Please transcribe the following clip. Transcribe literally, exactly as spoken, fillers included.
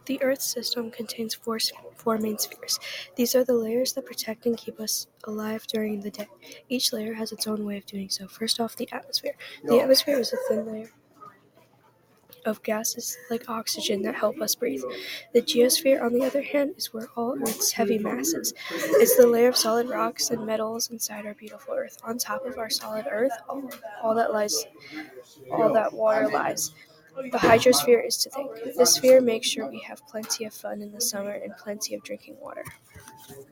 The Earth's system contains four, four main spheres. These are the layers that protect and keep us alive during the day. Each layer has its own way of doing so. First off, the atmosphere. The atmosphere is a thin layer of gases like oxygen that help us breathe. The geosphere, on the other hand, is where all Earth's heavy mass is. It's the layer of solid rocks and metals inside our beautiful Earth. On top of our solid Earth, all, all that lies, all that water lies. The hydrosphere is to think. This sphere makes sure we have plenty of fun in the summer and plenty of drinking water.